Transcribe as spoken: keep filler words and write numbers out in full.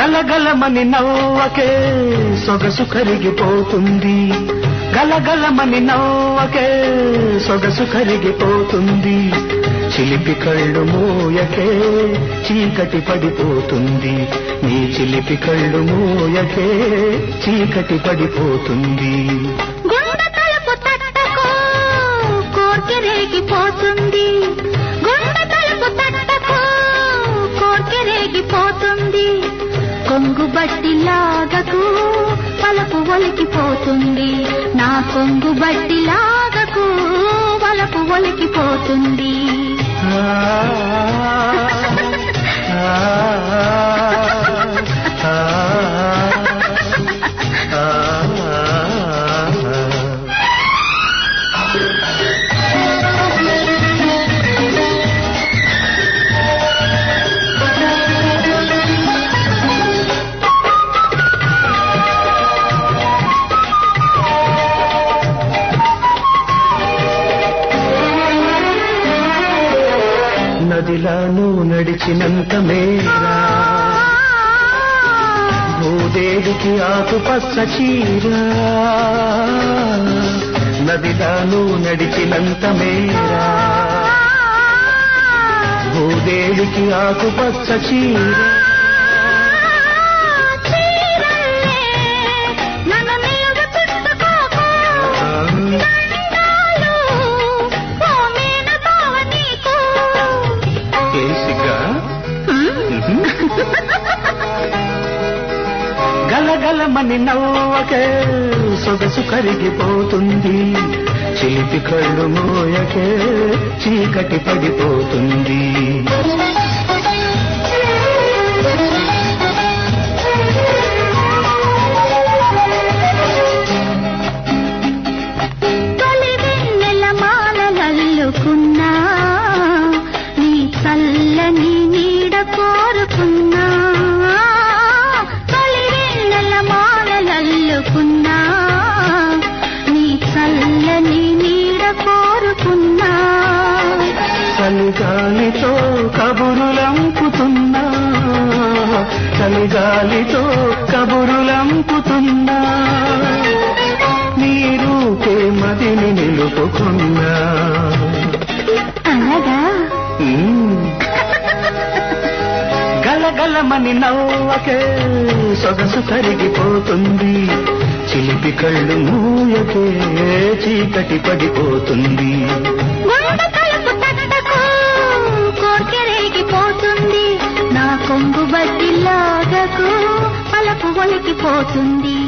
గలగలమని నవ్వకే సొగసు కరిగిపోతుంది, గలగలమని నవ్వకే సొగసు కరిగిపోతుంది. చిలిపి కళ్ళు మోయకే చీకటి పడిపోతుంది, నీ చిలిపి కళ్ళు మోయకే చీకటి పడిపోతుంది. గుండె తలుపు తట్టకు కోర్కె రేగిపోతుంది, గుండె తలుపు తట్టకు కోర్కె రేగిపోతుంది. కొంగు బట్టి లాగకు వలపు ఒలికిపోతుంది, నా కొంగు బట్టి లాగకు వలపు ఒలికిపోతుంది. నదిలాను నడిచినంత మేరా భూదేవికి ఆకుపచ్చ చీర, నదిలాను నడిచినంత మేరా భూదేవికి ఆకుపచ్చ చీర. గలగలమని నవ్వకే సొగసు కరిగిపోతుంది, చిలిపి కళ్ళు మోయకే చీకటి పడిపోతుంది. తొలి వెన్నెల మాలలల్లుకున్నా నీ చల్లని నీడ కోరుకున్నా, మాలలల్లుకున్నా నీ చల్లని నీడ కోరుకున్నా. చలిగాలితో కబురులంపుతున్నా, చలిగాలితో కబురులంపుతున్నా, నీ రూపే మదిని నిలుపుకున్నా. అనగా గలగలమని నవ్వకే సొగసు కరిగిపోతుంది, చిలిపి కళ్ళు మూయకే చీకటి పడిపోతుంది. గుండె తలుపు తట్టకు కోర్కె రేగిపోతుంది, నా కొంగు బట్టి లాగకు పలపు ఒలికిపోతుంది.